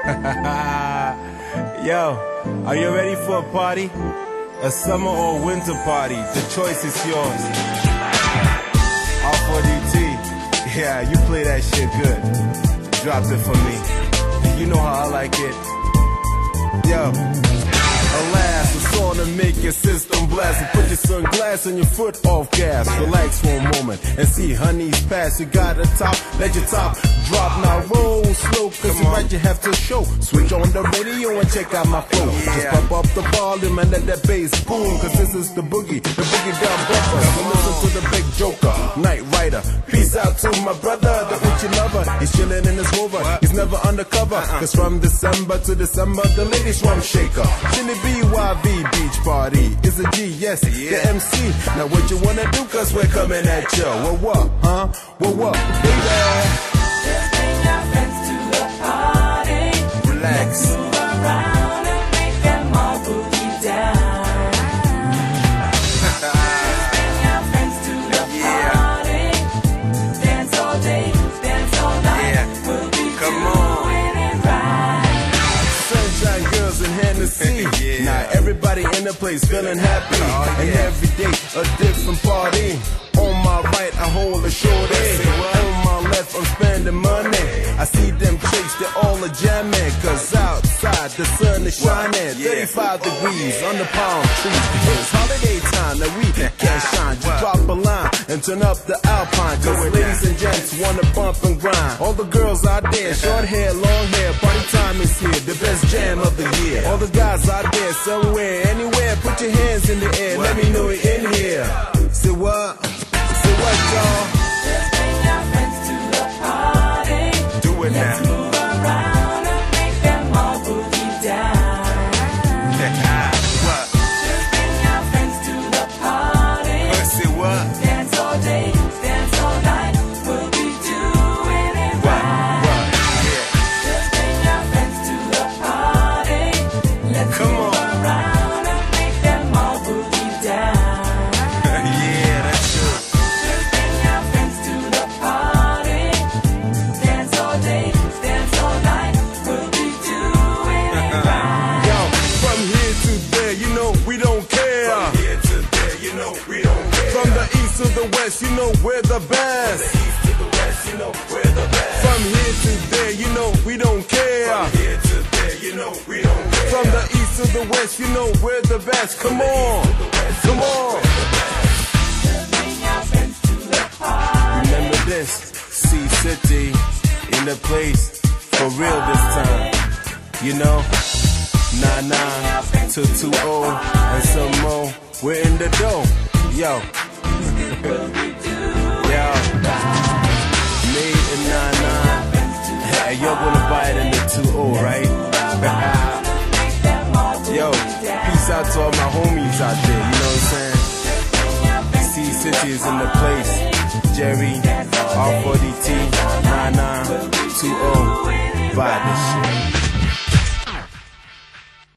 Yo, are you ready for a party? A summer or winter party, the choice is yours. R4DT, yeah, you play that shit good. Drop it for me, you know how I like it. Yo, alas, it's all to make your system blast. And put your sunglasses and your foot off gas. Relax for a moment and see honeys pass. You got a top, let your top drop. Now roll slow, cause you're right, you have to show. Switch on the radio and check out my flow. Just pop up the volume and let that bass boom. Cause this is the boogie down bumper. So listen to the big joker, Night Rider. Peace out to my brother, the bitchy lover. He's chillin' in his Rover, he's never undercover. Cause from December to December, the ladies rum shaker. Chili BYV beach party is a G, yes, the MC. Now what you wanna do, cause we're coming at you. Well what, huh? Well what, baby? Just bring your friends to the party. Relax. Let's move around and make them all boogie down. Just bring your friends to the party. Dance all day, dance all night. We'll be doing it right. Sunshine girls in Hennessy. Now everybody in the place feeling happy. And every day a different party. On my right I hold a shorty. On my left I'm spending money. I see them chicks, they're all a jamming. Cause outside the sun is shining. 35 degrees on the palm trees. It's holiday time, now we can't shine. Just drop a line and turn up the Alpine. Cause ladies and gents wanna bump and grind. All the girls out there, short hair, long hair. Party time is here, the best jam of the year. All the guys out there, somewhere, anywhere. Put your hands in the air, let me know you're in here. Say what? Say what, y'all? Just bring your friends to the party. Do it Let's now. move around and make them all boogie down. What? Just bring your friends to the party. Say what? Dance all day, dance all night. We'll be doing it right. Just bring your friends to the party. Let's Come move on. around and make them all boogie down. Yeah, that's true. Just bring your friends to the party. Dance all day, dance all night. We'll be doing it right. Yo, from here to there, you know we don't care. From here to there, you know we don't care. From the east to the west, you know we're the best. From the east to the west, you know we're the best. From here to there, you know we don't care. From here to there, you know we don't care. From the east to the west, you know we're the best. Come on, come on. Just bring your friends to the party. Remember this, C-City in the place, for real this time. You know, 99 to 20 and some more. We're in the dough, yo. Yo, made in 99. Hey, you're gonna buy it in the 20, right? Yo, peace out to all my homies out there, you know what I'm saying? C-City is in the place. Jerry, R4DT, 9920, buy this shit.